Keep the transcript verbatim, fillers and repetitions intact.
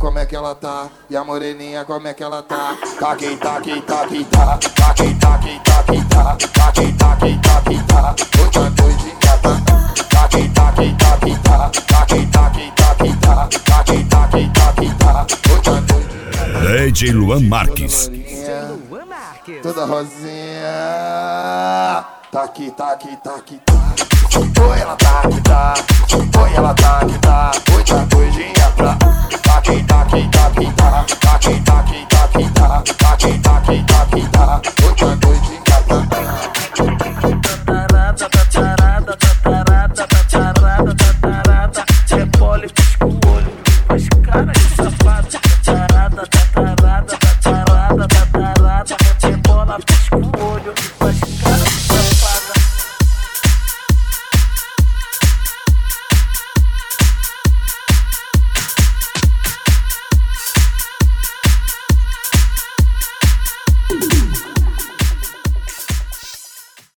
como é que ela tá? E a moreninha, como é que ela tá? Taqui, taqui, taqui, tá. Taqui, taqui, taqui, tá. Taqui, taqui, taqui, tá. Hoje a doidinha tá. Taqui, taqui, taqui, tá. Taqui, taqui, taqui, tá. Taqui, taqui, taqui, tá. Hoje a doidinha tá. D J Luan Marques. Luan Marques. Toda rosinha. Taqui, taqui, taqui, tá. Oi, ela tá, que tá. Oi, ela